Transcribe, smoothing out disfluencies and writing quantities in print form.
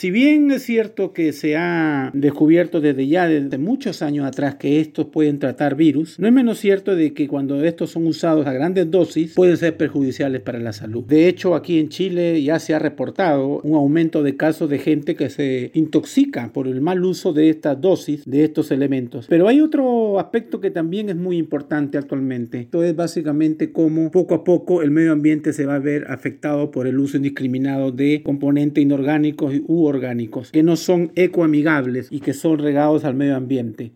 Si bien es cierto que se ha descubierto desde muchos años atrás que estos pueden tratar virus, no es menos cierto de que cuando estos son usados a grandes dosis pueden ser perjudiciales para la salud. De hecho, aquí en Chile ya se ha reportado un aumento de casos de gente que se intoxica por el mal uso de estas dosis, de estos elementos. Pero hay otro aspecto que también es muy importante actualmente. Esto es básicamente cómo poco a poco el medio ambiente se va a ver afectado por el uso indiscriminado de componentes inorgánicos u orgánicos que no son ecoamigables y que son regados al medio ambiente.